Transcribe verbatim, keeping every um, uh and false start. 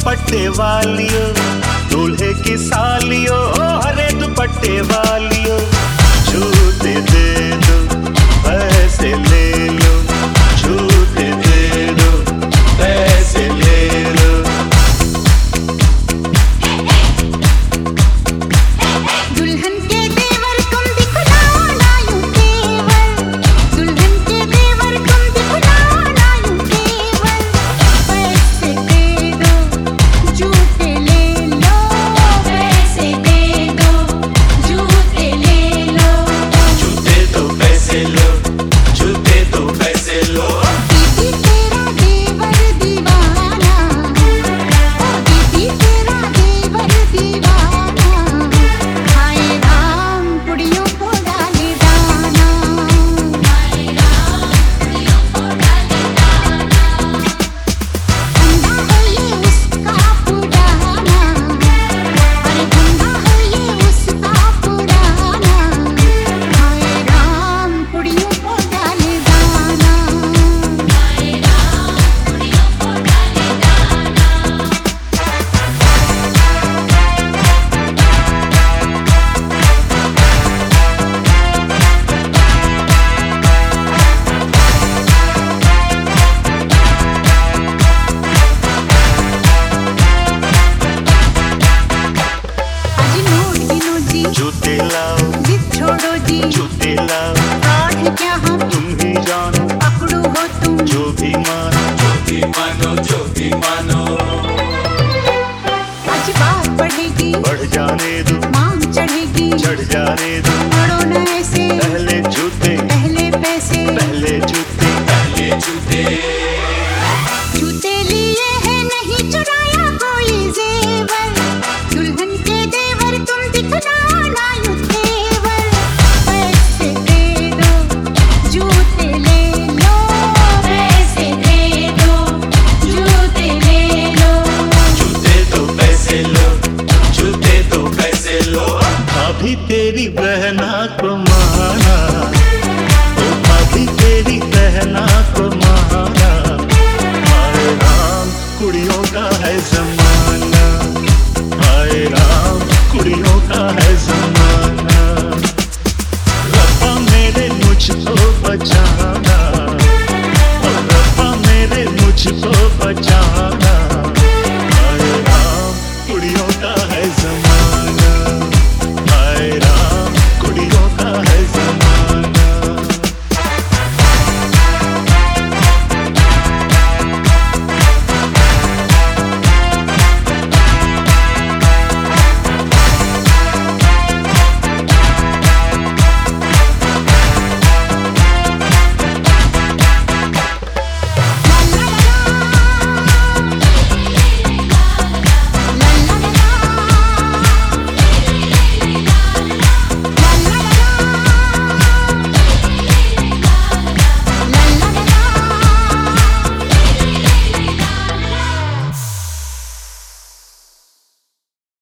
दुपट्टे वालियो, दूल्हे की सालियो, हरे दुपट्टे वालियो। जूते दे दो, पैसे ले लो, जूते दे दो, पैसे ले लो। दुल्हन के देवर तुम दिखलाओ ना यूं तेवर, दुल्हन के देवर तुम दिखलाओ ना यूं तेवर। पैसे दे दो, जूते ले लो, पैसे दे दो, जूते ले लो। जूते दो पैसे लो, जूते दो पैसे लो। दीदी तेरा देवर दीवाना, ओ दीदी तेरा देवर दीवाना। हाय राम कुड़ियों को डाले दाना, हाय राम कुड़ियों को डाले दाना। धंधा है ये उसका पुराना, अरे धंधा है ये उसका पुराना। हाय राम कुड़ियों को डाले दाना, हाय राम कुड़ियों को डाले दाना। अजी नोट गिनो जी, जूते लाओ, जिद छोड़ो जी, जूते लाओ, फ्रॉड है क्या हम, तुम ही जानो, पकड़ो हो तुम। जो भी मानो, जो भी मानो, जो भी मानो। आज बात बढ़ेगी, बढ़ जाने दो, मांग चढ़ेगी, चढ़ जाने दो। पड़ो न ऐसे, पहले जूते, पहले पैसे। पहले जूते, पहले जूते। जूते लिए हैं नहीं चुराया कोई जेवर, दुल्हन के देवर तुम दिखलाओ ना यूं तेवर। पैसे दे दो, जूते ले लो, पैसे दे दो, जूते ले लो। जूते दो पैसे लो, जूते दो पैसे लो। अभी तेरी बहना को माना, ओ अभी तेरी बहना को माना। हाय राम कुड़ियों का है जमाना, हाय राम कुड़ियों का है जमाना। रब्बा मेरे मुझको बचाना, ओ रब्बा मेरे मुझको बचाना।